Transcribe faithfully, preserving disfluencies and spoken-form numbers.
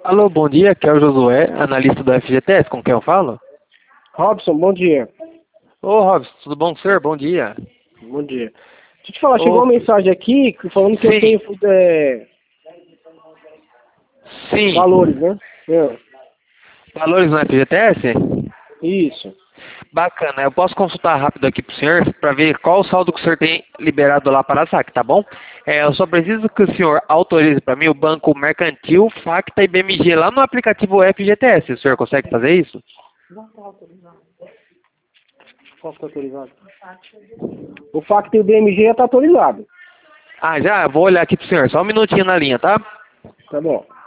Alô, bom dia, aqui é o Josué, analista do F G T S, com quem eu falo? Robson, bom dia. Ô, Robson, tudo bom, senhor? Bom dia. Bom dia. Deixa eu te falar, Ô, chegou uma mensagem aqui falando que sim, eu tenho é, sim. valores, né? É, Valores no F G T S? isso. Bacana, eu posso consultar rápido aqui pro senhor para ver qual o saldo que o senhor tem liberado lá para a saque, tá bom? É, eu só preciso que o senhor autorize para mim o Banco Mercantil, Facta e B M G lá no aplicativo F G T S. O senhor consegue fazer isso? Qual está autorizado? O Facto e o B M G já está autorizado. Ah, já? Vou olhar aqui pro senhor, só um minutinho na linha, tá? Tá bom.